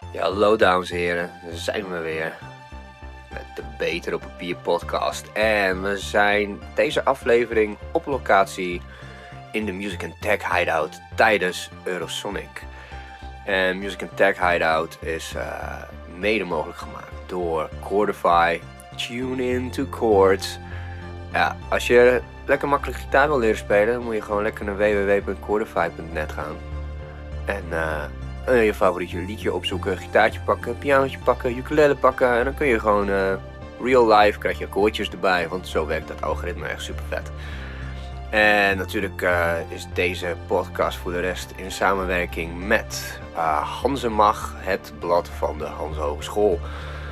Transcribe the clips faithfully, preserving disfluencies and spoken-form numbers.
Ja, hallo dames en heren, daar zijn we weer met de Beter op Papier podcast. En we zijn deze aflevering op locatie in de Music and Tech Hideout tijdens Eurosonic. En Music and Tech Hideout is uh, mede mogelijk gemaakt door Chordify. Tune in to chords. Ja, als je lekker makkelijk gitaar wil leren spelen, dan moet je gewoon lekker naar w w w punt chordify punt net gaan. En uh, je favoriete liedje opzoeken, gitaartje pakken, pianootje pakken, ukulele pakken. En dan kun je gewoon uh, real life, krijg je akkoordjes erbij, want zo werkt dat algoritme echt super vet. En natuurlijk uh, is deze podcast voor de rest in samenwerking met uh, Hanzemag, het blad van de Hans Hogeschool.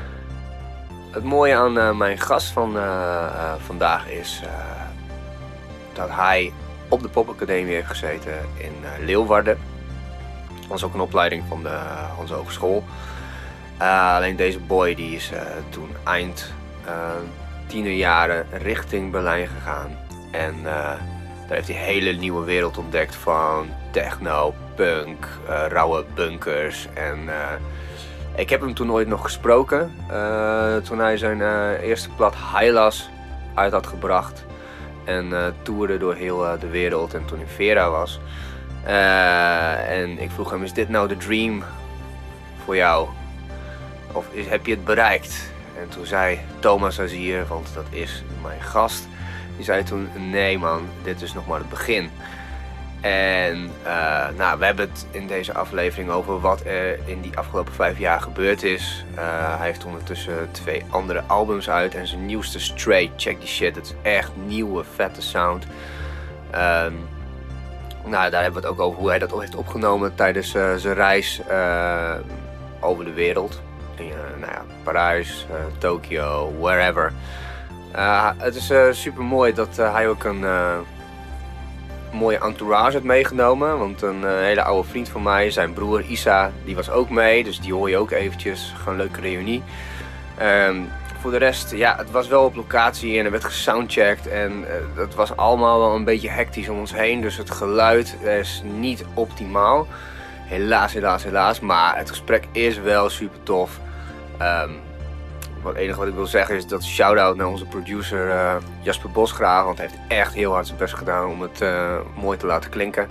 Het mooie aan uh, mijn gast van uh, uh, vandaag is uh, dat hij op de Popacademie heeft gezeten in uh, Leeuwarden. Dat was ook een opleiding van de uh, Hans Hogeschool. Uh, alleen deze boy die is uh, toen eind uh, tienerjaren richting Berlijn gegaan. En uh, daar heeft hij een hele nieuwe wereld ontdekt van techno, punk, uh, rauwe bunkers. En uh, ik heb hem toen ooit nog gesproken. Uh, toen hij zijn uh, eerste plaat Hylas uit had gebracht. En uh, toerde door heel uh, de wereld en toen in Vera was. Uh, en ik vroeg hem, is dit nou de dream voor jou? Of is, heb je het bereikt? En toen zei Thomas Azier, want dat is mijn gast. Die zei toen, nee man, dit is nog maar het begin. En uh, nou, we hebben het in deze aflevering over wat er in die afgelopen vijf jaar gebeurd is. Uh, hij heeft ondertussen twee andere albums uit en zijn nieuwste Straight, check die shit, het is echt nieuwe, vette sound. Um, nou, daar hebben we het ook over hoe hij dat heeft opgenomen tijdens uh, zijn reis uh, over de wereld. In uh, nou ja, Parijs, uh, Tokio, wherever. Uh, het is uh, super mooi dat uh, hij ook een uh, mooie entourage heeft meegenomen. Want een uh, hele oude vriend van mij, zijn broer Isa, die was ook mee. Dus die hoor je ook eventjes. Gewoon een leuke reunie. Um, voor de rest, ja, het was wel op locatie en er werd gesoundcheckt. En uh, het was allemaal wel een beetje hectisch om ons heen. Dus het geluid is niet optimaal. Helaas, helaas, helaas. Maar het gesprek is wel super tof. Um, Het enige wat ik wil zeggen is dat shout-out naar onze producer uh, Jasper Bosgraaf. Want hij heeft echt heel hard zijn best gedaan om het uh, mooi te laten klinken.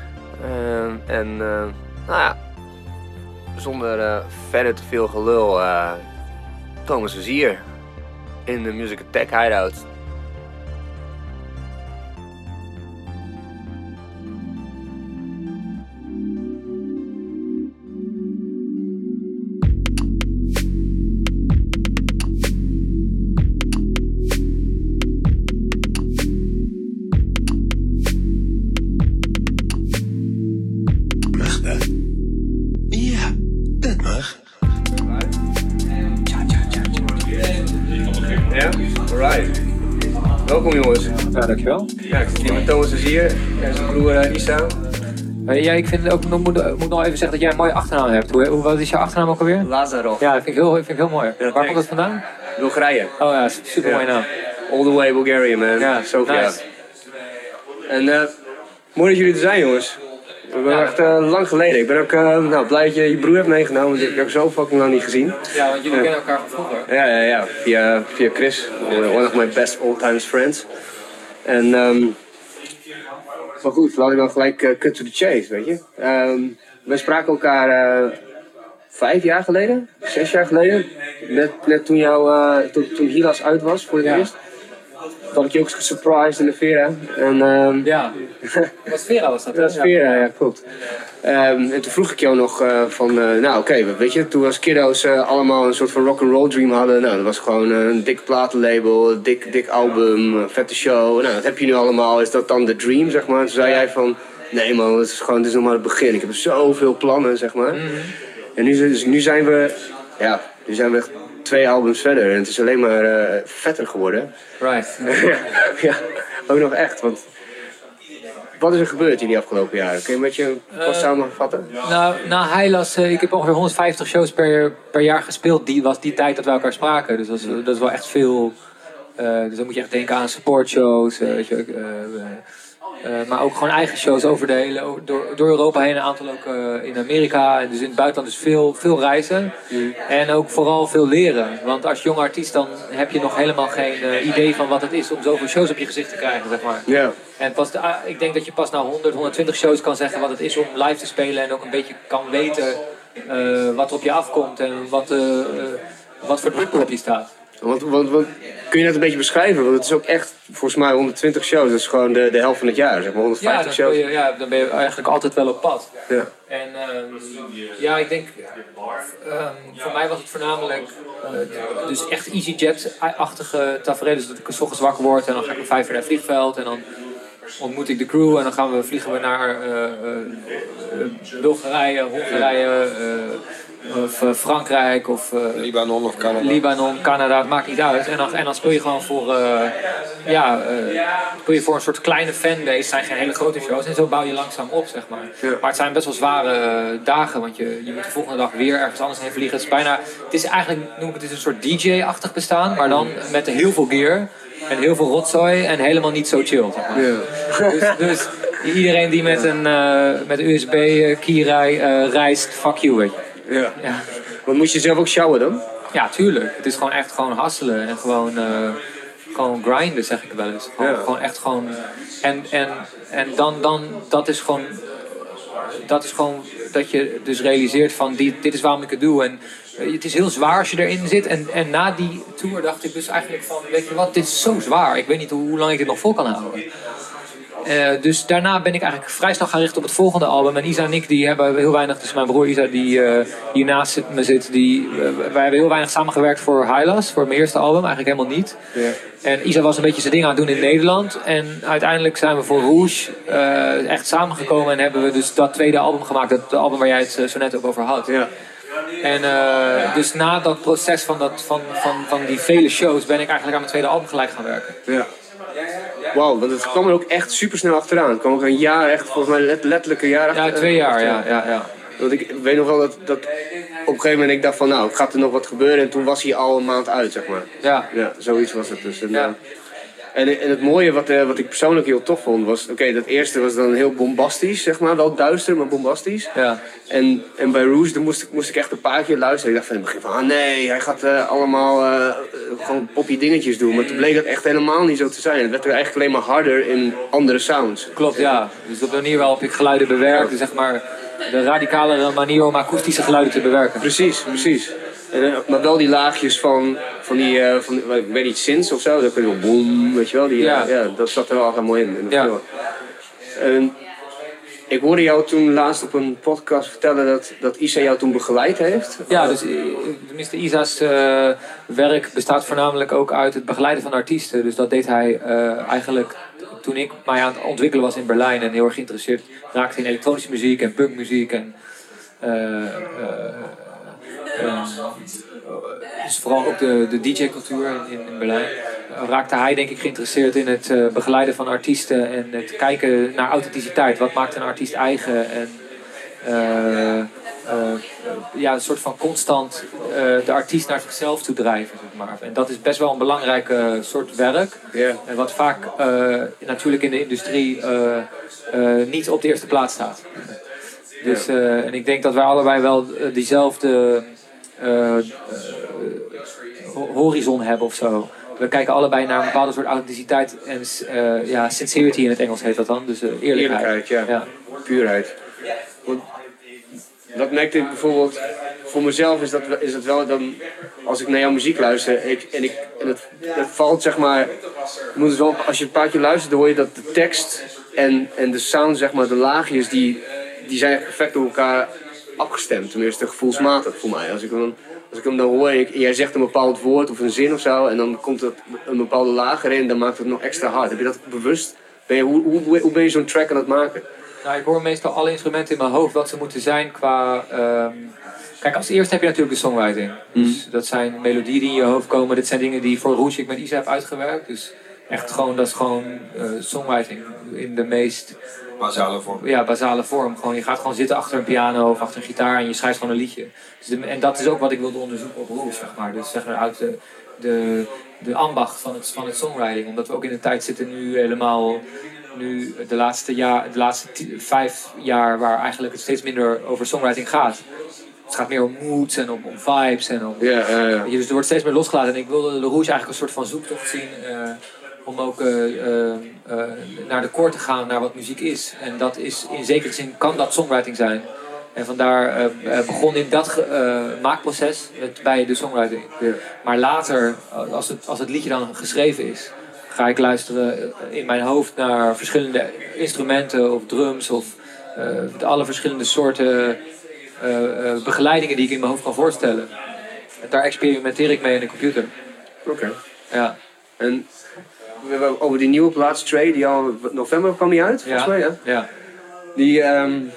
Uh, en uh, nou ja, zonder uh, verder te veel gelul, uh, Thomas is hier in de Music and Tech Hideout. Welkom jongens. Ja, dankjewel. Ja, ik zit hier met Thomas Azier en zijn broer uh, Isa. Uh, ja, ik vind ook, moet, moet nog even zeggen dat jij een mooie achternaam hebt. Hoe, hoe, wat is jouw achternaam ook alweer? Lazarov. Ja, dat vind ik heel, vind ik heel mooi. Ja, waar komt dat vandaan? Bulgarije. Oh ja, super mooie ja. naam. All the way Bulgaria man. Ja, Sofia. Nice. En uh, mooi dat jullie er zijn jongens. We ben ja. echt uh, lang geleden. Ik ben ook uh, nou, blij dat je je broer hebt meegenomen, want die heb ik ook zo fucking lang niet gezien. Ja, want jullie uh, kennen elkaar van vroeger. Ja, ja, ja. Via, via Chris, one of my best old times friends. En, um, maar goed, laten we dan gelijk uh, cut to the chase, weet je. Um, we spraken elkaar uh, vijf jaar geleden, zes jaar geleden. Net, net toen, jou, uh, to, toen Hylas uit was voor het ja. eerst. Toen had ik je ook gesurprised in de Vera. En, um, ja, wat Vera was dat? Dat was Vera, ja, ja klopt. Um, en toen vroeg ik jou nog uh, van, uh, nou oké, okay, weet je, toen we als kiddo's uh, allemaal een soort van rock'n'roll dream hadden. Nou, dat was gewoon uh, een dik platenlabel, een dik, dik album, een vette show. Nou, dat heb je nu allemaal. Is dat dan de dream, zeg maar? Toen zei jij van, nee man, het is gewoon, het is nog maar het begin. Ik heb zoveel plannen, zeg maar. Mm-hmm. En nu, dus nu zijn we, ja, nu zijn we echt twee albums verder. En het is alleen maar uh, vetter geworden. Right. Ja, ook nog echt, want... Wat is er gebeurd in die afgelopen jaren? Kun je een beetje kort uh, samenvatten? Nou, na Hylas, uh, ik heb ongeveer honderdvijftig shows per, per jaar gespeeld. Die was die tijd dat we elkaar spraken. Dus dat is, dat is wel echt veel. Uh, dus dan moet je echt denken aan supportshows. Uh, weet je, uh, uh, Uh, maar ook gewoon eigen shows over de hele, door, door Europa heen, een aantal ook uh, in Amerika. En dus in het buitenland dus veel, veel reizen. Mm. En ook vooral veel leren. Want als jonge artiest dan heb je nog helemaal geen uh, idee van wat het is om zoveel shows op je gezicht te krijgen, zeg maar. Yeah. En pas de, ik denk dat je pas na honderd, honderdtwintig shows kan zeggen wat het is om live te spelen. En ook een beetje kan weten uh, wat er op je afkomt en wat, uh, uh, wat voor druk er op je staat. Want, want, want, kun je dat een beetje beschrijven? Want het is ook echt, volgens mij, honderdtwintig shows. Dat is gewoon de, de helft van het jaar, zeg maar, honderdvijftig ja, dan shows. Ben je, ja, dan ben je eigenlijk altijd wel op pad. Ja. En um, ja, ik denk, um, voor mij was het voornamelijk uh, dus echt EasyJet-achtige tafereelen. Dus dat ik 's ochtends wakker word en dan ga ik om vijf uur naar het vliegveld en dan ontmoet ik de crew en dan gaan we, vliegen we naar uh, uh, Bulgarije, Hongarije, uh, of uh, Frankrijk of uh, Libanon of Canada. Libanon, Canada, het maakt niet uit. En dan, en dan speel je gewoon voor, uh, ja, uh, speel je voor een soort kleine fanbase. Het zijn geen hele grote shows en zo bouw je langzaam op, zeg maar. Ja. Maar het zijn best wel zware uh, dagen, want je, je moet de volgende dag weer ergens anders heen vliegen. Het is bijna, het is eigenlijk, noem ik het, het is een soort D J-achtig bestaan, maar dan met heel veel gear. En heel veel rotzooi en helemaal niet zo chill, zeg maar. Ja. Dus, dus iedereen die met een uh, met een U S B-keyrij uh, reist, fuck you, weet je. Ja. Ja. Want moest je zelf ook sjouwen dan? Ja, tuurlijk. Het is gewoon echt gewoon hasselen en gewoon, uh, gewoon grinden, zeg ik wel eens. Gewoon, Ja. gewoon echt gewoon... En, en, en dan, dan, dat is gewoon... Dat is gewoon dat je dus realiseert van, die, dit is waarom ik het doe. En uh, het is heel zwaar als je erin zit. En, en na die tour dacht ik dus eigenlijk van, weet je wat, dit is zo zwaar. Ik weet niet hoe, hoe lang ik dit nog vol kan houden. Uh, dus daarna ben ik eigenlijk vrij snel gaan richten op het volgende album. En Isa en ik die hebben heel weinig, dus mijn broer Isa die uh, hiernaast me zit, die, uh, wij hebben heel weinig samengewerkt voor Hylas, voor mijn eerste album, eigenlijk helemaal niet. Ja. En Isa was een beetje zijn ding aan het doen in Nederland. En uiteindelijk zijn we voor Rouge uh, echt samengekomen en hebben we dus dat tweede album gemaakt, dat album waar jij het uh, zo net ook over had. Ja. En uh, dus na dat proces van, dat, van, van, van die vele shows ben ik eigenlijk aan mijn tweede album gelijk gaan werken. Ja. Wauw, want het kwam er ook echt super snel achteraan. Het kwam ook een jaar, echt volgens mij let, letterlijk een jaar achteraan. Ja, twee jaar, ja, ja, ja. Want ik weet nog wel dat, dat op een gegeven moment ik dacht van nou, gaat er nog wat gebeuren? En toen was hij al een maand uit, zeg maar. Ja. Ja, zoiets was het dus. En, Ja. uh, en, en het mooie wat, uh, wat ik persoonlijk heel tof vond was, oké, okay, dat eerste was dan heel bombastisch, zeg maar. Wel duister, maar bombastisch. Ja. En, en bij Rouge dan moest, ik, moest ik echt een paar keer luisteren. Ik dacht van in het begin van, ah nee, hij gaat uh, allemaal uh, gewoon poppy dingetjes doen. Maar toen bleek dat echt helemaal niet zo te zijn. Het werd er eigenlijk alleen maar harder in andere sounds. Klopt, ja. Dus op de manier waarop ik geluiden bewerk, zeg maar de radicalere manier om akoestische geluiden te bewerken. Precies, precies. En, uh, maar wel die laagjes van, van die, uh, van, ik weet niet, synths of zo. Dat kun je wel boom, weet je wel. Die, Ja. uh, ja, dat zat er wel mooi in. in Ja. En ik hoorde jou toen laatst op een podcast vertellen dat, dat Isa jou toen begeleid heeft. Ja, dus uh, tenminste Isa's uh, werk bestaat voornamelijk ook uit het begeleiden van artiesten. Dus dat deed hij uh, eigenlijk toen ik mij aan het ontwikkelen was in Berlijn en heel erg geïnteresseerd raakte in elektronische muziek en punkmuziek en uh, uh, uh, dus vooral ook de, de D J-cultuur in, in Berlijn. Uh, raakte hij denk ik geïnteresseerd in het uh, begeleiden van artiesten en het kijken naar authenticiteit. Wat maakt een artiest eigen en uh, uh, ja, een soort van constant uh, de artiest naar zichzelf toe drijven, zeg maar. En dat is best wel een belangrijk uh, soort werk. Yeah. En wat vaak uh, natuurlijk in de industrie uh, uh, niet op de eerste plaats staat. Dus, uh, en ik denk dat wij allebei wel uh, diezelfde uh, uh, horizon hebben of zo. We kijken allebei naar een bepaalde soort authenticiteit en uh, ja, sincerity in het Engels heet dat dan. Dus uh, eerlijkheid. Eerlijkheid, ja. Ja. Puurheid. Want dat merkte ik bijvoorbeeld, voor mezelf is dat, is dat wel dan, als ik naar jouw muziek luister ik, en, ik, en het, het valt zeg maar, je moet het wel, als je een paar keer luistert dan hoor je dat de tekst en, en de sound, zeg maar, de laagjes, die, die zijn perfect op elkaar afgestemd. Tenminste gevoelsmatig voor mij. Als ik hem, als ik hem dan hoor en ik, jij zegt een bepaald woord of een zin of zo en dan komt er een bepaalde laag erin, dan maakt het nog extra hard. Heb je dat bewust? Ben je, hoe, hoe, hoe ben je zo'n track aan het maken? Nou, ik hoor meestal alle instrumenten in mijn hoofd wat ze moeten zijn qua... Um... Kijk, als eerste heb je natuurlijk de songwriting. Dus dat zijn melodieën die in je hoofd komen. Dit zijn dingen die voor Rouge ik met Isa heb uitgewerkt. Dus echt gewoon, dat is gewoon uh, songwriting in de meest... Basale vorm. Ja, basale vorm. Gewoon, je gaat gewoon zitten achter een piano of achter een gitaar en je schrijft gewoon een liedje. Dus de, en dat is ook wat ik wilde onderzoeken op Rouge, zeg maar. Dus zeg maar uit de, de, de ambacht van het, van het songwriting. Omdat we ook in een tijd zitten nu helemaal... nu de laatste, jaar, de laatste t- vijf jaar waar eigenlijk het steeds minder over songwriting gaat. Het gaat meer om moods en om, om vibes en om... Ja, ja, ja. Dus er wordt steeds meer losgelaten. En ik wilde Le Rouge eigenlijk een soort van zoektocht zien... Uh, om ook uh, uh, uh, naar de core te gaan, naar wat muziek is. En dat is, in zekere zin kan dat songwriting zijn. En vandaar uh, begon in dat uh, maakproces met, bij de songwriting. Ja. Maar later, als het, als het liedje dan geschreven is... ga ik luisteren in mijn hoofd naar verschillende instrumenten of drums... of uh, de alle verschillende soorten uh, uh, begeleidingen die ik in mijn hoofd kan voorstellen. En daar experimenteer ik mee in de computer. Oké. Okay. Ja. En over die nieuwe plaats, Stray, die al in november kwam die uit, volgens ja. mij, ja? Ja. Die, um,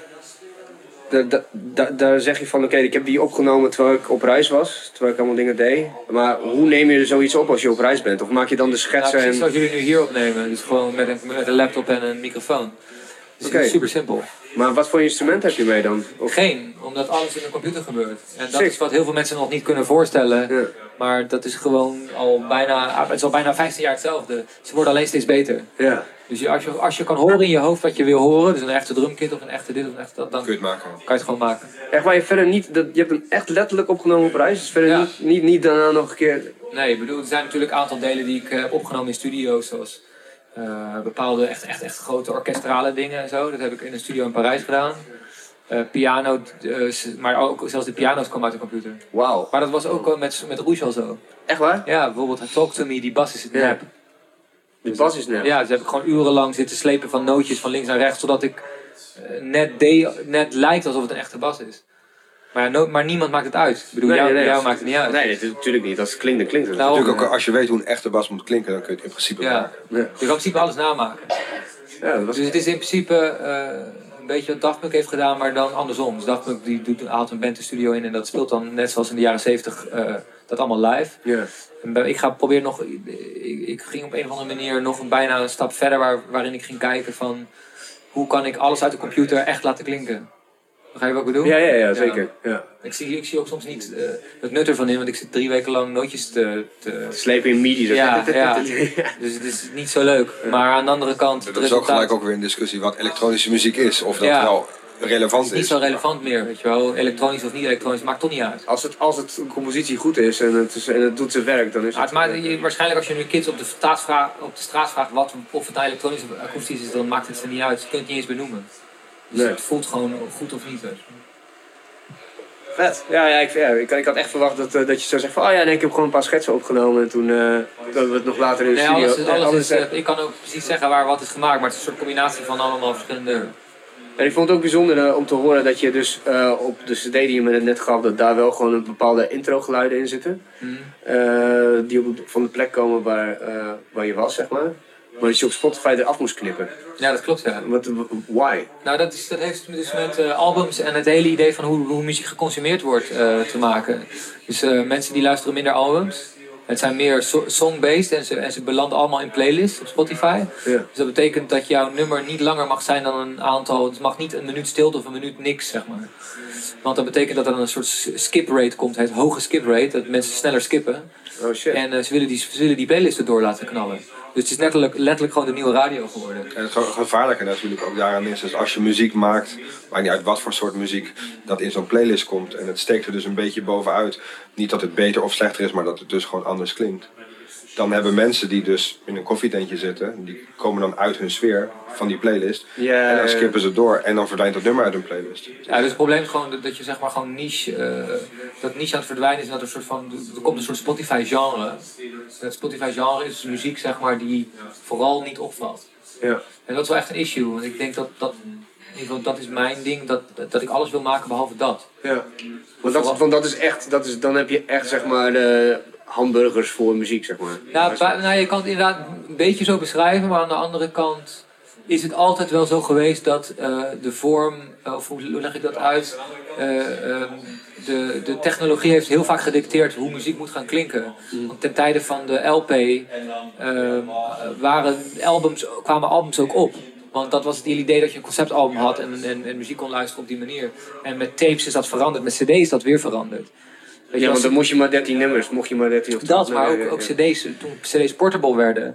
da, da, da, daar zeg je van, oké, okay, ik heb die opgenomen terwijl ik op reis was, terwijl ik allemaal dingen deed. Maar hoe neem je er zoiets op als je op reis bent? Of maak je dan de schetsen? Nou, precies en... zoals jullie nu hier opnemen, dus gewoon met een, met een laptop en een microfoon. Dus okay. super simpel. Maar wat voor instrument heb je mee dan? Of... Geen, omdat alles in een computer gebeurt. En dat Sick. is wat heel veel mensen nog niet kunnen voorstellen. Ja. Maar dat is gewoon al bijna, het is al bijna vijftien jaar hetzelfde. Ze worden alleen steeds beter. Ja. Dus je, als, je, als je kan horen in je hoofd wat je wil horen, dus een echte drumkit of een echte dit of een echte dat, dan kun je het maken. Kan je het gewoon maken. Echt waar je verder niet, dat, je hebt hem echt letterlijk opgenomen op reis, dus verder ja. niet, niet, niet daarna nog een keer... Nee, ik bedoel, er zijn natuurlijk een aantal delen die ik heb opgenomen in studio's, zoals uh, bepaalde echt, echt, echt grote orkestrale dingen en zo. Dat heb ik in een studio in Parijs gedaan. Uh, piano, uh, maar ook zelfs de piano's komen uit de computer. Wauw. Maar dat was ook met, met Rouge al zo. Echt waar? Ja, bijvoorbeeld Talk to Me, die bas is het ja. nep. De bas is nep? Ja, dus heb ik gewoon urenlang zitten slepen van nootjes van links naar rechts, zodat ik uh, net, de, net lijkt alsof het een echte bas is. Maar, ja, no, maar niemand maakt het uit. Ik bedoel, nee, jou, nee, nee, jou maakt het niet uit. Nee, dat, natuurlijk niet. Als het klinkt, dan klinkt het. Nou, natuurlijk ook als je weet hoe een echte bas moet klinken, dan kun je het in principe ja. maken. Ja. Je kan in principe alles namaken. Ja, dat was... Dus het is in principe uh, een beetje wat Daft Punk heeft gedaan, maar dan andersom. Dus Daft Punk die doet, haalt een band de studio in en dat speelt dan net zoals in de jaren zeventig uh, dat allemaal live. Ja. En ik ga proberen nog, ik, ik ging op een of andere manier nog een, bijna een stap verder waar, waarin ik ging kijken van hoe kan ik alles uit de computer echt laten klinken. Begrijp je wat ik bedoel? Ja, ja, ja, zeker. Ja. Ja. Ik, zie, ik zie ook soms niet uh, het nut ervan in, want ik zit drie weken lang nootjes te... te... slepen in midi. Ja, ja. Dus het is niet zo leuk. Maar aan de andere kant... Er is ook gelijk ook weer een discussie wat elektronische muziek is. Of dat ja. wel relevant is. Het is niet zo relevant meer, weet je wel. Elektronisch of niet elektronisch, maakt toch niet uit. Als het, als het een compositie goed is en het, is, en het doet zijn werk, dan is maar het... het maakt, je, waarschijnlijk als je nu kids op de, vraagt, op de straat vraagt wat, of het nou elektronisch of akoestisch is, dan maakt het er niet uit. Je kunt het niet eens benoemen. Dus nee. Het voelt gewoon goed of niet. Weet je. Vet. Ja, ja, ik, ja ik, ik had echt verwacht dat, uh, dat je zou zeggen van, oh ja, nee, ik heb gewoon een paar schetsen opgenomen en toen uh, hebben we het nog later in de nee, studio. Alles is, alles alles is, uh, ik kan ook precies zeggen waar wat is gemaakt, maar het is een soort combinatie van allemaal verschillende... En ik vond het ook bijzonder uh, om te horen dat je dus uh, op de cd die je me net gaf, dat daar wel gewoon een bepaalde intro-geluiden in zitten. Mm. Uh, die op, van de plek komen waar, uh, waar je was, zeg maar. Maar dat je op Spotify eraf moest knippen. Ja, dat klopt, ja. Wat, why? Nou, dat, is, dat heeft dus met uh, albums en het hele idee van hoe, hoe muziek geconsumeerd wordt uh, te maken. Dus uh, mensen die luisteren minder albums. Het zijn meer so- song-based en ze, en ze belanden allemaal in playlists op Spotify. Ja. Dus dat betekent dat jouw nummer niet langer mag zijn dan een aantal... Het mag niet een minuut stilte of een minuut niks, zeg maar. Want dat betekent dat er een soort skip rate komt, het hoge skip rate. Dat mensen sneller skippen. Oh shit. En uh, ze, willen die, ze willen die playlisten door laten knallen. Dus het is letterlijk, letterlijk gewoon de nieuwe radio geworden. En het gevaarlijke natuurlijk ook daaraan is, dus als je muziek maakt, maakt niet uit wat voor soort muziek, dat in zo'n playlist komt en het steekt er dus een beetje bovenuit. Niet dat het beter of slechter is, maar dat het dus gewoon anders klinkt. Dan hebben mensen die dus in een koffietentje zitten, die komen dan uit hun sfeer van die playlist. Yeah. En dan skippen ze door en dan verdwijnt dat nummer uit hun playlist. Ja, dus het probleem is gewoon dat je zeg maar gewoon niche, uh, dat niche aan het verdwijnen is en dat er, een soort van, er komt een soort Spotify genre. Het Spotify genre is muziek zeg maar die vooral niet opvalt. Ja. En dat is wel echt een issue, want ik denk dat dat, in ieder geval, dat is mijn ding, dat, dat ik alles wil maken behalve dat. Ja, want dat, want dat is echt, dat is, dan heb je echt zeg maar de hamburgers voor muziek zeg maar. Ja, ba- nou, je kan het inderdaad een beetje zo beschrijven, maar aan de andere kant is het altijd wel zo geweest dat uh, de vorm, uh, of hoe leg ik dat uit, uh, um, de, de technologie heeft heel vaak gedicteerd hoe muziek moet gaan klinken. Want ten tijde van de L P uh, waren albums, kwamen albums ook op. Want dat was het idee dat je een conceptalbum had en, en, en muziek kon luisteren op die manier. En met tapes is dat veranderd, met cd's is dat weer veranderd. Weet je, ja, want dan moest je maar dertien nummers, mocht je maar dertien of dat, maar ook, ook cd's, toen cd's portable werden,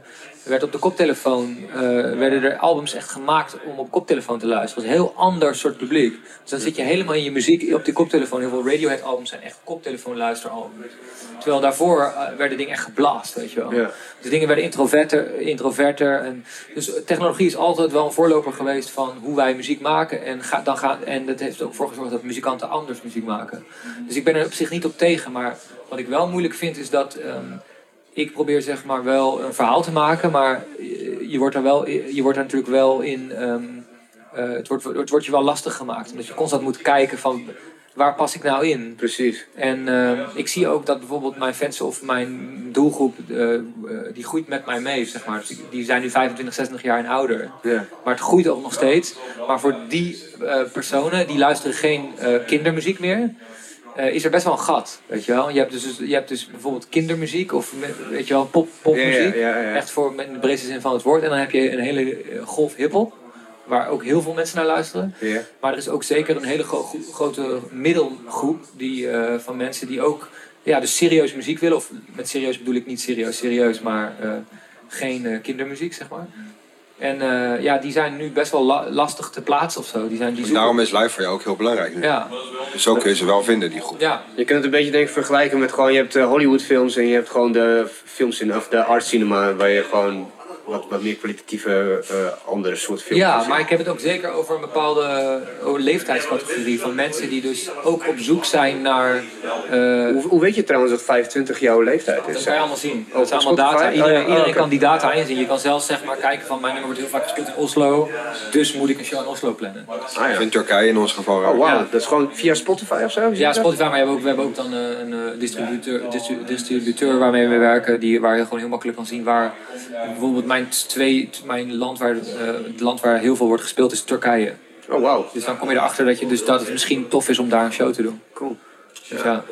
werd op de koptelefoon, uh, werden er albums echt gemaakt om op koptelefoon te luisteren. Dat is een heel ander soort publiek. Dus dan zit je helemaal in je muziek op die koptelefoon. Heel veel Radiohead albums zijn echt koptelefoon luisteralbums. Terwijl daarvoor uh, werden dingen echt geblaast, weet je wel. Ja. Dus dingen werden introverter. introverter en dus technologie is altijd wel een voorloper geweest van hoe wij muziek maken. En, ga, dan ga, en dat heeft er ook voor gezorgd dat muzikanten anders muziek maken. Dus ik ben er op zich niet op tegen. Maar wat ik wel moeilijk vind is dat... Um, ik probeer zeg maar wel een verhaal te maken, maar je wordt er, wel, je wordt er natuurlijk wel in... Um, uh, het, wordt, het wordt je wel lastig gemaakt. Omdat je constant moet kijken van waar pas ik nou in? Precies. En uh, ik zie ook dat bijvoorbeeld mijn fans of mijn doelgroep, uh, uh, die groeit met mij mee, zeg maar. Dus die, die zijn nu vijfentwintig, zestig jaar en ouder. Yeah. Maar het groeit ook nog steeds. Maar voor die uh, personen, die luisteren geen uh, kindermuziek meer. Uh, is er best wel een gat, weet je wel. Je hebt dus, je hebt dus bijvoorbeeld kindermuziek of weet je wel, pop, popmuziek. Ja, ja, ja, ja. Echt voor met de breedste zin van het woord. En dan heb je een hele golf hiphop, waar ook heel veel mensen naar luisteren. Ja. Maar er is ook zeker een hele gro- grote middelgroep die, uh, van mensen die ook ja, dus serieus muziek willen. Of met serieus bedoel ik niet serieus serieus, maar uh, geen uh, kindermuziek, zeg maar. En uh, ja, die zijn nu best wel la- lastig te plaatsen of zo. Die zijn, die zoeken... Daarom is live voor jou ook heel belangrijk nu. Ja. Dus zo kun je ze wel vinden, die groep. Ja. Je kunt het een beetje denk ik vergelijken met gewoon, je hebt uh, Hollywood films en je hebt gewoon de films in, of de art cinema waar je gewoon wat, wat meer kwalitatieve uh, andere soort films Ja, ziet. maar ik heb het ook zeker over een bepaalde over leeftijdscategorie van mensen die dus ook op zoek zijn naar... Uh, Hoe, hoe weet je trouwens dat vijfentwintig jouw leeftijd is? dat kan je allemaal zien. Oh, Dat zijn allemaal Spotify? data. Iedereen, Oh, ja. iedereen Oh, okay. kan die data inzien. Je kan zelfs zeg maar kijken van mijn nummer wordt heel vaak gespeeld in Oslo. Dus moet ik een show in Oslo plannen. Ah, Of ja. in Turkije in ons geval. Oh wow, Ja. dat is gewoon via Spotify of zo? Ja, Spotify, maar we hebben ook, we hebben ook dan uh, een uh, distributeur, distribu- distributeur waarmee we werken, die, waar je gewoon heel makkelijk kan zien waar bijvoorbeeld mijn twee, mijn land waar, uh, het land waar heel veel wordt gespeeld is Turkije. Oh wow, Dus dan kom je erachter dat, je dus, dat het misschien tof is om daar een show te doen. cool. Dus ja.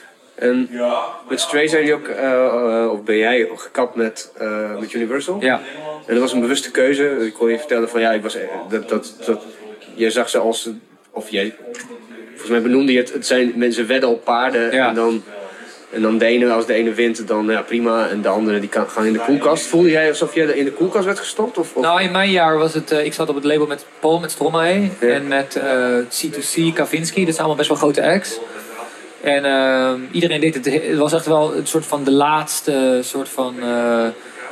En met Stray zijn jullie ook, uh, uh, of ben jij gekapt met, uh, met Universal? Ja. En dat was een bewuste keuze. Ik kon je vertellen van ja, ik was, dat, dat, dat, jij zag ze als, of jij, volgens mij benoemde je het, het zijn mensen wedden op paarden. Ja. En dan, en dan de ene, als de ene wint, dan ja, prima. En de andere die kan, gaan in de koelkast. Voelde jij alsof je in de koelkast werd gestopt? Of, of? Nou, in mijn jaar was het, uh, ik zat op het label met Paul, met Stromae Ja. en met uh, C twee C, Kavinsky. Dat zijn allemaal best wel grote acts. En uh, iedereen deed het, het was echt wel een soort van de laatste soort van uh,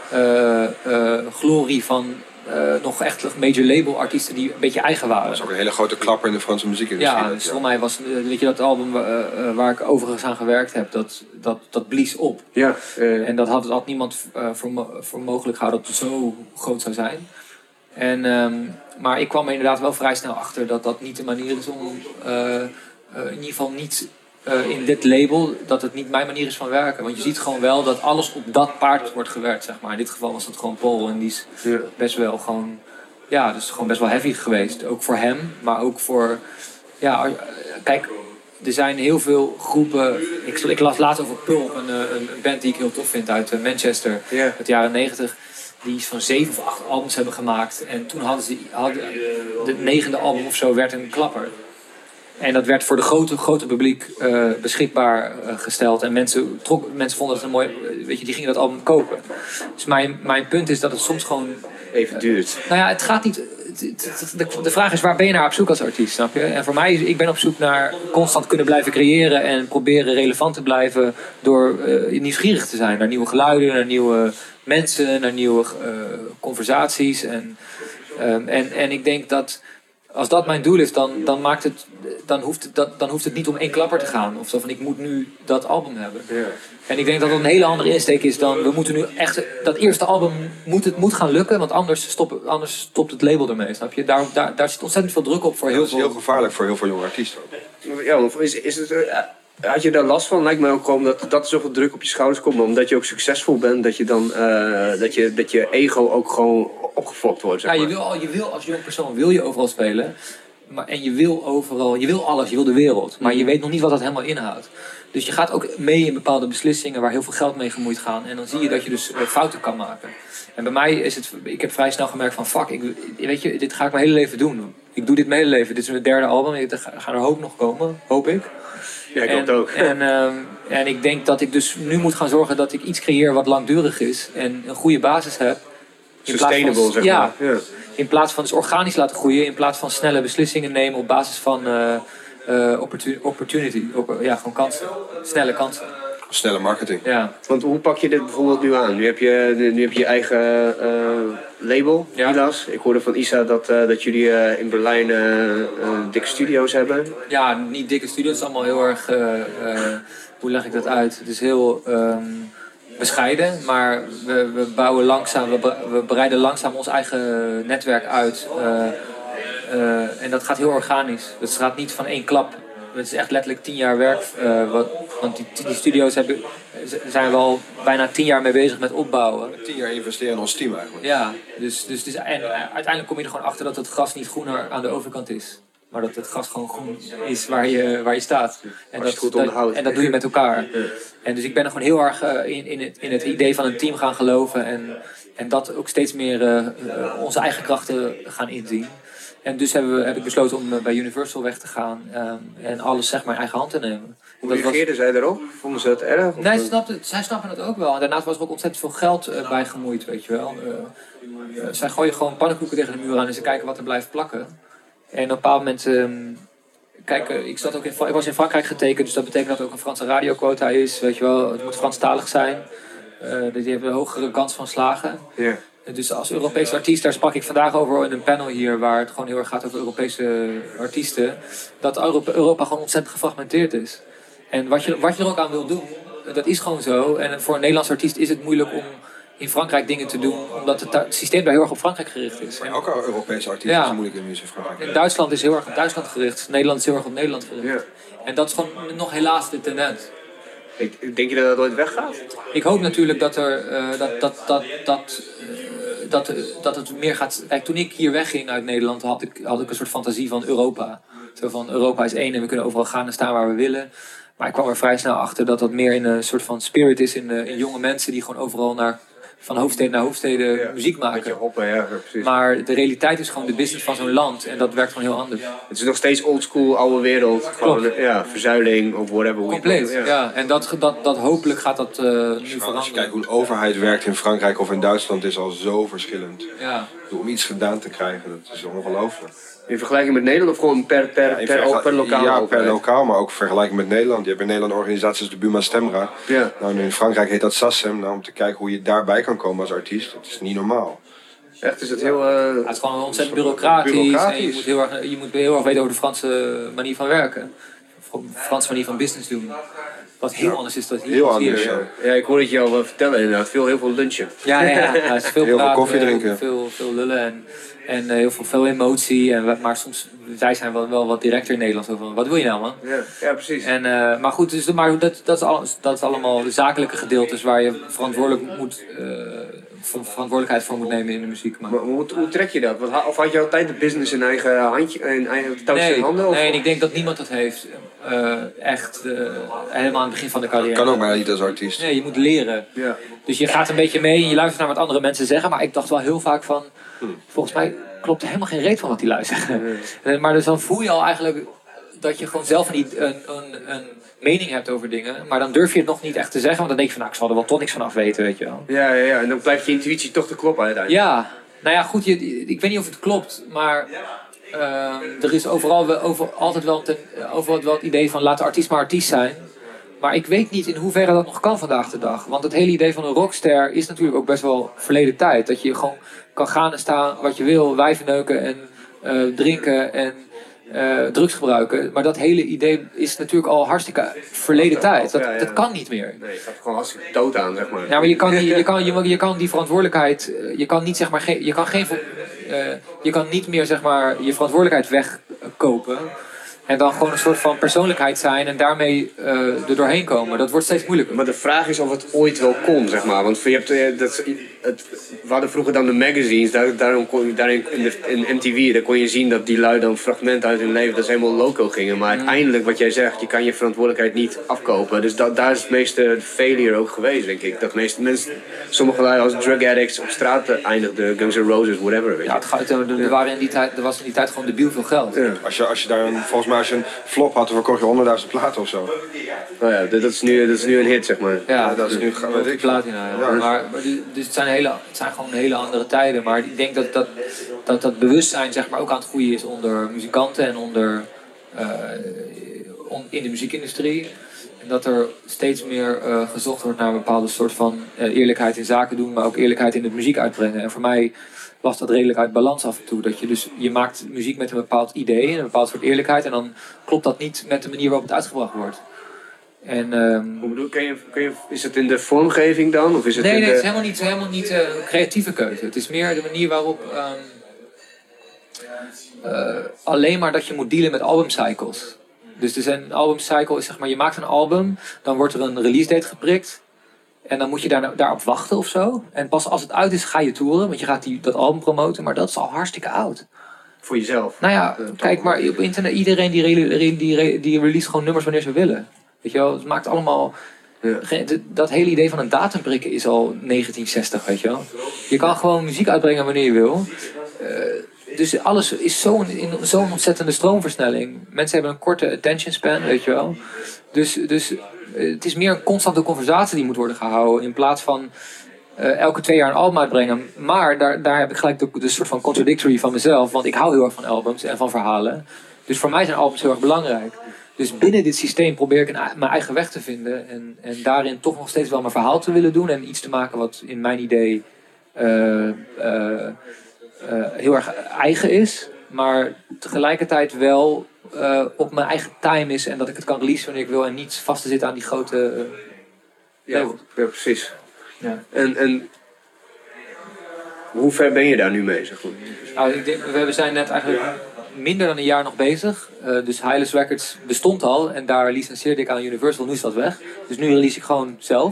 uh, uh, glorie van uh, nog echt major label artiesten die een beetje eigen waren. Dat is ook een hele grote klapper in de Franse muziekindustrie. Ja, dat, Stromae was, uh, weet je, dat album uh, uh, waar ik overigens aan gewerkt heb, dat, dat, dat blies op. Ja. Uh, En dat had, had niemand uh, voor, mo- voor mogelijk gehouden dat het zo groot zou zijn. En, um, maar ik kwam er inderdaad wel vrij snel achter dat dat niet de manier is om, uh, uh, in ieder geval niet uh, in dit label, dat het niet mijn manier is van werken. Want je ziet gewoon wel dat alles op dat paard wordt gewerkt, zeg maar. In dit geval was dat gewoon Paul en die is ja. best wel gewoon, ja, dus gewoon best wel heavy geweest. Ook voor hem, maar ook voor, ja, uh, kijk, er zijn heel veel groepen. Ik, ik las laatst over Pulp, een, een, een band die ik heel tof vind uit uh, Manchester, Ja. uit de jaren negentig. Die iets van zeven of acht albums hebben gemaakt. En toen hadden ze hadden, de negende album of zo werd een klapper. En dat werd voor de grote, grote publiek uh, beschikbaar uh, gesteld. En mensen, trok, mensen vonden het een mooi, weet je, die gingen dat album kopen. Dus mijn, mijn punt is dat het soms gewoon, Even duurt. nou ja, het gaat niet. De, de vraag is, waar ben je naar op zoek als artiest, snap je? En voor mij, ik ben op zoek naar constant kunnen blijven creëren en proberen relevant te blijven door uh, nieuwsgierig te zijn naar nieuwe geluiden, naar nieuwe mensen, naar nieuwe uh, conversaties. En, um, en, en ik denk dat als dat mijn doel is, dan, dan, maakt het, dan, hoeft het, dat, dan hoeft het niet om één klapper te gaan. Of zo van, ik moet nu dat album hebben. Ja. En ik denk dat dat een hele andere insteek is dan, we moeten nu echt, dat eerste album moet, het moet gaan lukken, want anders, stop, anders stopt het label ermee, snap je? Daar, daar, daar zit ontzettend veel druk op voor heel dat is veel. heel gevaarlijk voor heel veel jonge artiesten. Ja, want is, is het, uh, had je daar last van? Lijkt mij ook gewoon dat, dat er zoveel druk op je schouders komt. Maar omdat je ook succesvol bent, dat je dan uh, dat, je, dat je ego ook gewoon opgefokt wordt. Zeg Ja, maar. je wil, al- je wil als jong persoon wil je overal spelen. Maar, en je wil overal, je wil alles, je wil de wereld. Maar je weet nog niet wat dat helemaal inhoudt. Dus je gaat ook mee in bepaalde beslissingen waar heel veel geld mee gemoeid gaan. En dan zie je dat je dus uh, fouten kan maken. En bij mij is het, ik heb vrij snel gemerkt van fuck, ik, weet je, dit ga ik mijn hele leven doen. Ik doe dit mijn hele leven. Dit is mijn derde album. Er gaan er hoop nog komen, hoop ik. Ja, ik hoop het en, ook. En, um, en ik denk dat ik dus nu moet gaan zorgen dat ik iets creëer wat langdurig is. En een goede basis heb. In plaats Sustainable, van, zeg ja, maar. Ja. in plaats van dus organisch laten groeien, in plaats van snelle beslissingen nemen op basis van uh, uh, opportun- opportunity, op, ja, gewoon kansen, snelle kansen. Snelle marketing. Ja. Want hoe pak je dit bijvoorbeeld nu aan? Nu heb je nu heb je, je eigen uh, label, Ja. Ilas. Ik hoorde van Isa dat, uh, dat jullie uh, in Berlijn uh, uh, dikke studio's hebben. Ja, niet dikke studios, het is allemaal heel erg, uh, uh, hoe leg ik dat uit? Het is heel um, bescheiden, maar we, we bouwen langzaam, we, we breiden langzaam ons eigen netwerk uit. Uh, uh, en dat gaat heel organisch. Het gaat niet van één klap. Het is echt letterlijk tien jaar werk. Uh, wat, want die, die studio's hebben, zijn we al bijna tien jaar mee bezig met opbouwen. Tien jaar investeren in ons team eigenlijk. Ja, dus, dus, dus en uiteindelijk kom je er gewoon achter dat het gras niet groener aan de overkant is. Maar dat het gras gewoon groen is waar je, waar je staat. En dat, goed dat, onderhoudt. en dat doe je met elkaar. En dus ik ben er gewoon heel erg uh, in, in, het, in het idee van een team gaan geloven. En, en dat ook steeds meer uh, uh, onze eigen krachten gaan inzien. En dus hebben we, heb ik besloten om uh, bij Universal weg te gaan. Um, en alles zeg maar in eigen hand te nemen. Hoe reageerden zij daarop? Vonden ze het erg? Of? Nee, snapte, zij snappen het ook wel. En daarnaast was er ook ontzettend veel geld uh, bij gemoeid, weet je wel. Uh, uh, zij gooien gewoon pannenkoeken tegen de muur aan en ze kijken wat er blijft plakken. En op een bepaald moment... Um, kijk, uh, ik, zat ook in, ik was in Frankrijk getekend, dus dat betekent dat er ook een Franse radioquota is. Weet je wel, het moet Franstalig zijn. Uh, die hebben een hogere kans van slagen. Yeah. Dus als Europese artiest, daar sprak ik vandaag over in een panel hier, waar het gewoon heel erg gaat over Europese artiesten, dat Europa, Europa gewoon ontzettend gefragmenteerd is. En wat je, wat je er ook aan wil doen, dat is gewoon zo. En voor een Nederlands artiest is het moeilijk om in Frankrijk dingen te doen, omdat het, het systeem daar heel erg op Frankrijk gericht is. Maar elke Europese artiest Ja. is moeilijk in muziek in Frankrijk. En Duitsland is heel erg op Duitsland gericht, Nederland is heel erg op Nederland gericht. Ja. En dat is gewoon nog helaas de tendens. Ik, denk je dat dat ooit weggaat? Ik hoop natuurlijk dat er uh, dat, dat, dat, dat, uh, dat, uh, dat het meer gaat. Kijk, toen ik hier wegging uit Nederland, had ik, had ik een soort fantasie van Europa. Zo van Europa is één en we kunnen overal gaan en staan waar we willen. Maar ik kwam er vrij snel achter dat dat meer in een soort van spirit is in, uh, in jonge mensen die gewoon overal naar, van hoofdsteden naar hoofdsteden Ja, muziek maken. Beetje hoppen, ja, precies. Maar de realiteit is gewoon de business van zo'n land en dat werkt gewoon heel anders. Het is nog steeds oldschool, oude wereld. Gewoon, ja, verzuiling of whatever. hoe je het Compleet, noemt, ja. En dat, dat, dat hopelijk gaat dat uh, nu Als je veranderen. kijkt hoe een overheid werkt in Frankrijk of in Duitsland is al zo verschillend. Ja. Om iets gedaan te krijgen, dat is ongelooflijk. In vergelijking met Nederland of gewoon per, per, Ja, per, in per, vergel- per lokaal? Ja, per overheid? lokaal, maar ook vergelijking met Nederland. Je hebt in Nederland organisaties als de Buma Stemra. Ja. Nou, in Frankrijk heet dat SACEM. Nou, om te kijken hoe je daarbij kan komen als artiest. Dat is niet normaal. Echt, is het heel... Uh, Het is gewoon ontzettend bureaucratisch. bureaucratisch. En je moet, heel erg, je moet heel erg weten over de Franse manier van werken. De Franse manier van business doen. Wat heel anders is dan hier. Heel hier. anders, ja. ja, ik hoor het je al wel vertellen inderdaad. Veel, heel veel lunchen. Ja, ja, ja. Ja, het is veel Heel veel praten, koffie drinken. Veel, veel lullen en, en uh, heel veel, veel emotie. En, we- maar soms, wij zijn wel, wel wat directer in Nederland. Zo van, wat wil je nou, man? Ja, ja precies. En, uh, maar goed, dus, maar dat, dat, is al, dat is allemaal de zakelijke gedeeltes waar je verantwoordelijk moet, uh, ver- verantwoordelijkheid voor moet nemen in de muziek. Maar, Maar hoe, hoe trek je dat? Want ha- Of had je altijd de business in eigen handje, in eigen touwtje in handen? Of? nee, en ik denk dat niemand dat heeft. Uh, echt, uh, helemaal aan het begin van de carrière. Kan ook bijna niet als artiest. Nee, je moet leren. Ja. Dus je gaat een beetje mee en je luistert naar wat andere mensen zeggen. Maar ik dacht wel heel vaak van... Volgens mij klopt er helemaal geen reet van wat die lui zeggen. Nee. Maar dus dan voel je al eigenlijk dat je gewoon zelf een, een, een, een mening hebt over dingen. Maar dan durf je het nog niet echt te zeggen. Want dan denk je van, nou, ik zal er wel toch niks van af weten, weet je wel. Ja, ja, ja, en dan blijft je intuïtie toch te kloppen uiteindelijk. Ja, nou ja, goed. Je, ik weet niet of het klopt, maar... Uh, er is overal wel, over, altijd wel, ten, overal wel het idee van laat de artiest maar artiest zijn. Maar ik weet niet in hoeverre dat nog kan vandaag de dag. Want het hele idee van een rockster is natuurlijk ook best wel verleden tijd. Dat je gewoon kan gaan en staan wat je wil, wijven neuken en uh, drinken en uh, drugs gebruiken. Maar dat hele idee is natuurlijk al hartstikke verleden tijd. Dat, Ja, ja. dat kan niet meer. Nee, je gaat er gewoon hartstikke dood aan, zeg maar. Ja, maar je kan, die, je kan, je, je kan die verantwoordelijkheid, je kan niet zeg maar, geen, je kan geen, uh, je kan niet meer zeg maar je verantwoordelijkheid wegkopen. En dan gewoon een soort van persoonlijkheid zijn en daarmee uh, er doorheen komen. Dat wordt steeds moeilijker. Maar de vraag is of het ooit wel kon, zeg maar. Want je hebt, eh, dat, het, we hadden vroeger dan de magazines, daar, daarom kon, daarin in, de, in M T V, daar kon je zien dat die lui dan fragmenten uit hun leven, dat ze helemaal loco gingen. Maar uiteindelijk, wat jij zegt, je kan je verantwoordelijkheid niet afkopen. Dus dat, daar is het meeste failure ook geweest, denk ik. Dat meeste mensen, sommige lui als drug addicts op straat eindigden, Guns N' Roses, whatever. Weet je. Ja, het gaat, er, er, waren in die tijd, er was in die tijd gewoon debiel veel geld. Ja. Als je, als je daar een, volgens mij als je een flop had, dan verkocht je honderdduizend platen of zo. Nou ja, dat, dat, is nu, dat is nu een hit, zeg maar. Ja, dat is nu, weet ik. platina. Ja. Ja. Maar, maar die- dus het zijn hele, het zijn gewoon hele andere tijden. Maar ik denk dat dat, dat, dat bewustzijn zeg maar, ook aan het groeien is onder muzikanten en onder, uh, on, in de muziekindustrie. En dat er steeds meer uh, gezocht wordt naar een bepaalde soort van uh, eerlijkheid in zaken doen, maar ook eerlijkheid in de muziek uitbrengen. En voor mij was dat redelijk uit balans af en toe. Dat je dus, je maakt muziek met een bepaald idee, een bepaald soort eerlijkheid, en dan klopt dat niet met de manier waarop het uitgebracht wordt. En, um, Hoe bedoel, kun je, kun je, is het in de vormgeving dan? Of is het nee, in nee, de... het is helemaal niet, helemaal niet uh, een creatieve keuze. Het is meer de manier waarop um, uh, alleen maar dat je moet dealen met albumcycles. Dus er zijn een albumcycle is zeg maar, je maakt een album, dan wordt er een release date geprikt. En dan moet je daar, daarop wachten of zo. En pas als het uit is, ga je toeren. Want je gaat die, dat album promoten. Maar dat is al hartstikke oud. Voor jezelf? Nou ja, kijk maar op internet. Iedereen die, die, die, die release gewoon nummers wanneer ze willen. Weet je wel, het maakt allemaal... Ja. Dat hele idee van een datum prikken is al negentien zestig, weet je wel. Je kan gewoon muziek uitbrengen wanneer je wil. Uh, dus alles is zo'n in zo'n ontzettende stroomversnelling. Mensen hebben een korte attention span, weet je wel. Dus, dus uh, het is meer een constante conversatie die moet worden gehouden. In plaats van uh, elke twee jaar een album uitbrengen. Maar daar, daar heb ik gelijk de, de soort van contradictory van mezelf. Want ik hou heel erg van albums en van verhalen. Dus voor mij zijn albums heel erg belangrijk. Dus binnen dit systeem probeer ik een, mijn eigen weg te vinden. En, en daarin toch nog steeds wel mijn verhaal te willen doen. En iets te maken wat in mijn idee uh, uh, uh, heel erg eigen is. Maar tegelijkertijd wel uh, op mijn eigen time is. En dat ik het kan releasen wanneer ik wil. En niet vast te zitten aan die grote uh, ja, ja, precies. Ja. En, en hoe ver ben je daar nu mee? Zeg maar? Nou, ik denk, we zijn net eigenlijk minder dan een jaar nog bezig. Uh, dus Hylas Records bestond al. En daar licenseerde ik aan Universal. Nu is dat weg. Dus nu release ik gewoon zelf.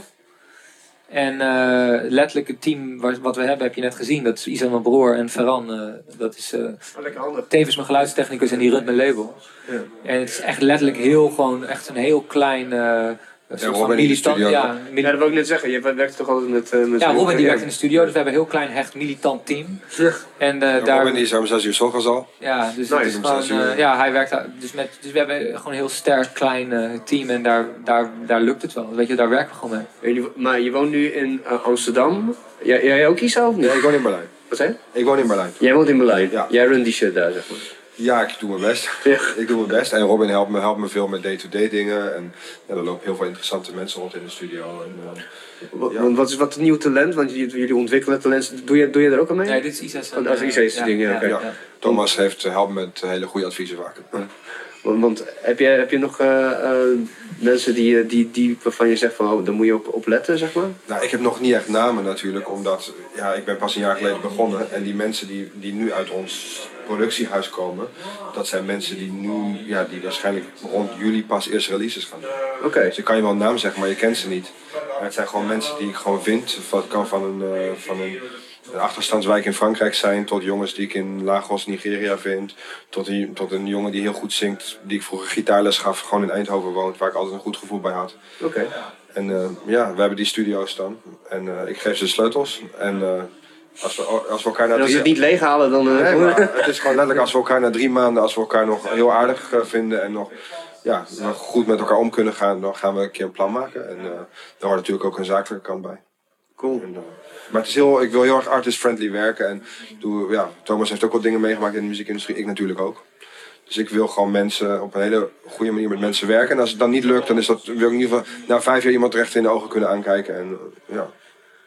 En uh, letterlijk het team wat we hebben heb je net gezien. Dat is Isa mijn broer en Ferran. Uh, dat is uh, oh, tevens mijn geluidstechnicus en die runt mijn label. Ja. En het is echt letterlijk heel gewoon echt een heel klein... Uh, Een soort ja, van militant, ja, ja, dat wil ik net zeggen. Je werkt toch altijd met... Uh, met ja, Robin die werkt in de studio, dus we hebben een heel klein hecht militant team. Ja. En, uh, ja, daar... Robin is om zes uur 's ochtends al. Ja, dus, nice. het is gewoon, uh, ja, hij werkt dus met, dus we hebben gewoon een heel sterk klein uh, team en daar, daar, daar lukt het wel. Weet je, daar werken we gewoon mee. Maar je woont nu in uh, Amsterdam. Jij, jij ook Isa of niet? Ja, ik woon in Berlijn. Wat zei je? Ik woon in Berlijn. Jij woont in Berlijn? Ja. Jij runt die shit daar, zeg maar. Ja, ik doe mijn best. Ja. Ik doe mijn best. En Robin helpt me, helpt me veel met day-to-day dingen. En ja, er lopen heel veel interessante mensen rond in de studio. En, uh, ja. Want wat is wat een nieuw talent? Want jullie ontwikkelen talent. Doe je, doe je daar ook aan mee? Nee, dit is Isa's. Oh, dat is Isa's ja, ding, ja. ja, Okay. ja. Thomas heeft, helpt met hele goede adviezen vaak. Ja. Want, want heb, je, heb je nog uh, uh, mensen die, die, die, waarvan je zegt van oh, daar moet je op, op letten, zeg maar? Nou, ik heb nog niet echt namen natuurlijk, omdat ja, ik ben pas een jaar geleden begonnen. En die mensen die, die nu uit ons productiehuis komen, dat zijn mensen die nu, ja, die waarschijnlijk rond juli pas eerst releases gaan doen. Oké. Okay. Dus ik kan je wel een naam zeggen, maar je kent ze niet. Maar het zijn gewoon mensen die ik gewoon vind. Het kan van een, uh, van een een achterstandswijk in Frankrijk zijn, tot jongens die ik in Lagos, Nigeria vind, tot een, tot een jongen die heel goed zingt, die ik vroeger gitaarles gaf, gewoon in Eindhoven woont, waar ik altijd een goed gevoel bij had. Oké. Okay. En uh, ja, we hebben die studio's dan. En uh, ik geef ze de sleutels. En uh, als, we, als we elkaar na en als drie... ze het niet leeghalen, dan... Uh... Nee, maar het is gewoon letterlijk als we elkaar na drie maanden, als we elkaar nog heel aardig uh, vinden en nog, ja, nog goed met elkaar om kunnen gaan, dan gaan we een keer een plan maken. En uh, daar hoort natuurlijk ook een zakelijke kant bij. Cool. En, uh, maar het is heel, ik wil heel erg artist-friendly werken. En doe, ja, Thomas heeft ook wat dingen meegemaakt in de muziekindustrie, ik natuurlijk ook. Dus ik wil gewoon mensen op een hele goede manier met mensen werken. En als het dan niet lukt, dan is dat, wil ik in ieder geval na vijf jaar iemand recht in de ogen kunnen aankijken. En, uh, ja.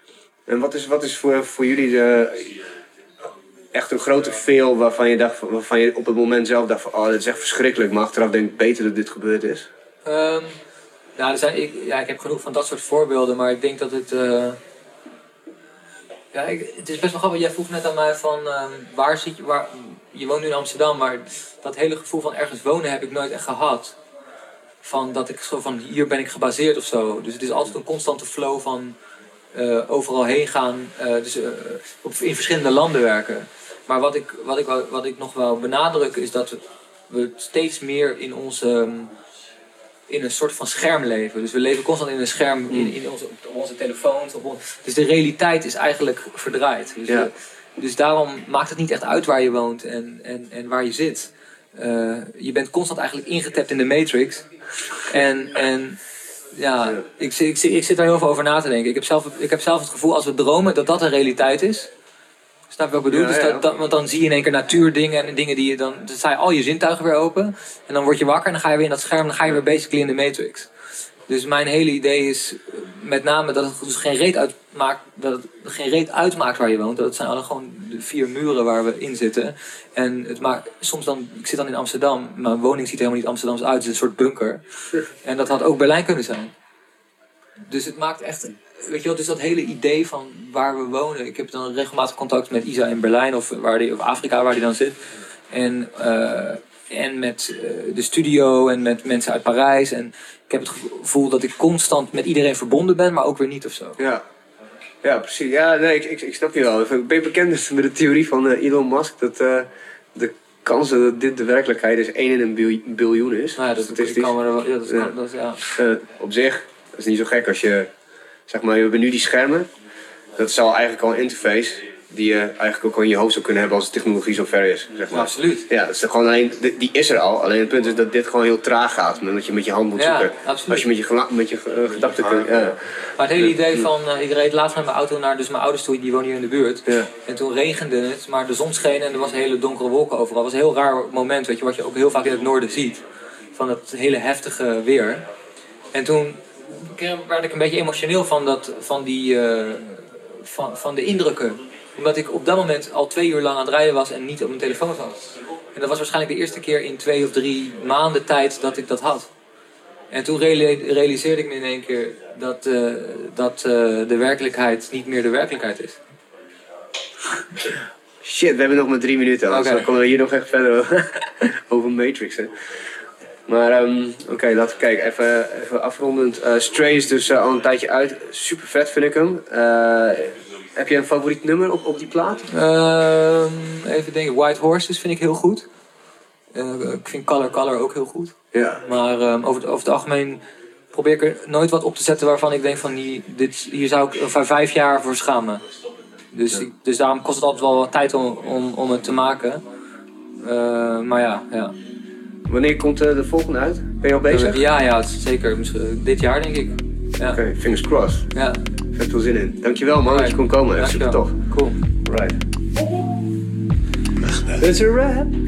en wat is, wat is voor, voor jullie de, echt een grote fail waarvan je, dacht, waarvan je op het moment zelf dacht van oh, dit is echt verschrikkelijk. Maar achteraf denk ik beter dat dit gebeurd is? Um, nou, er zijn, ik, ja, ik heb genoeg van dat soort voorbeelden, maar ik denk dat het... Uh... Ja, ik, het is best wel grappig. Jij vroeg net aan mij van um, waar zit je, waar, je woont nu in Amsterdam, maar dat hele gevoel van ergens wonen heb ik nooit echt gehad. Van dat ik zo van hier ben ik gebaseerd of zo. Dus het is altijd een constante flow van uh, overal heen gaan, uh, dus uh, op, in verschillende landen werken. Maar wat ik, wat ik, wat ik nog wel benadruk is dat we, we steeds meer in onze... Um, in een soort van scherm leven. Dus we leven constant in een scherm, in, in onze, op onze telefoons. Op ons, dus de realiteit is eigenlijk verdraaid. Dus, ja. de, dus daarom maakt het niet echt uit waar je woont en, en, en waar je zit. Uh, je bent constant eigenlijk ingetapt in de matrix. En, en Ja, ik, ik, ik, ik zit daar heel veel over na te denken. Ik heb zelf, ik heb zelf het gevoel als we dromen dat dat een realiteit is. Snap je wat ik bedoel? Ja, dus ja. dat, dat, want dan zie je in één keer natuurdingen en dingen die je dan... Dan sta je al je zintuigen weer open. En dan word je wakker en dan ga je weer in dat scherm en dan ga je weer basically in de Matrix. Dus mijn hele idee is met name dat het dus geen reet uitmaakt, dat het geen reet uitmaakt waar je woont. Dat het zijn alle gewoon de vier muren waar we in zitten. En het maakt soms dan, ik zit dan in Amsterdam, mijn woning ziet helemaal niet Amsterdams uit, het is een soort bunker. En dat had ook Berlijn kunnen zijn. Dus het maakt echt, weet je wel, dus dat hele idee van waar we wonen. Ik heb dan regelmatig contact met Isa in Berlijn of, waar die, of Afrika waar die dan zit. En, uh, en met uh, de studio en met mensen uit Parijs. En ik heb het gevoel dat ik constant met iedereen verbonden ben, maar ook weer niet of zo. Ja, ja precies. Ja, nee, ik, ik, ik snap je wel. Ik ben bekend met de theorie van uh, Elon Musk dat uh, de kans dat dit de werkelijkheid is één in een bil- biljoen is. Nou ja, dat, dat, kan me er wel, ja, dat, ja. Kan, dat ja. Uh, op zich, dat is niet zo gek als je, zeg maar, we hebben nu die schermen. Dat is al eigenlijk al een interface die je eigenlijk ook al in je hoofd zou kunnen hebben als de technologie zo ver is. Zeg maar. Ja, absoluut. Ja, dat is gewoon alleen, die is er al. Alleen het punt is dat dit gewoon heel traag gaat. Dat je met je hand moet Ja, zoeken. absoluut. Als je met je, gela- met je uh, gedachten kunt. Ja. Maar het hele idee van, uh, ik reed laatst met mijn auto naar dus mijn ouders toe, die wonen hier in de buurt. Ja. En toen regende het, maar de zon scheen en er was hele donkere wolken overal. Het was een heel raar moment, weet je, wat je ook heel vaak in het noorden ziet. Van dat hele heftige weer. En toen werd ik een beetje emotioneel van, dat, van, die, uh, van, van de indrukken. Omdat ik op dat moment al twee uur lang aan het rijden was en niet op mijn telefoon zat. En dat was waarschijnlijk de eerste keer in twee of drie maanden tijd dat ik dat had. En toen reali- realiseerde ik me in één keer dat, uh, dat uh, de werkelijkheid niet meer de werkelijkheid is. Shit, we hebben nog maar drie minuten. Anders Okay. dan komen we hier nog echt verder over Matrix. Hè. Maar um, oké, okay, laten we kijken. Even, even afrondend. Uh, Stray is dus uh, al een tijdje uit. Super vet vind ik hem. Uh, heb je een favoriet nummer op, op die plaat? Uh, even denken. White Horses vind ik heel goed. Uh, ik vind Color Color ook heel goed. Ja. Maar um, over, het, over het algemeen probeer ik er nooit wat op te zetten waarvan ik denk van hier, dit, hier zou ik over vijf jaar voor schamen. Dus, Ja. ik, dus daarom kost het altijd wel wat tijd om, om, om het te maken. Uh, maar ja, ja. Wanneer komt uh, de volgende uit? Ben je al bezig? Uh, ja, ja, zeker. Misschien dit jaar denk ik. Ja. Oké, okay, fingers crossed. Ja. Vet veel zin in. Dankjewel man dat je kon komen. Super tof. Cool. Right. That's a wrap.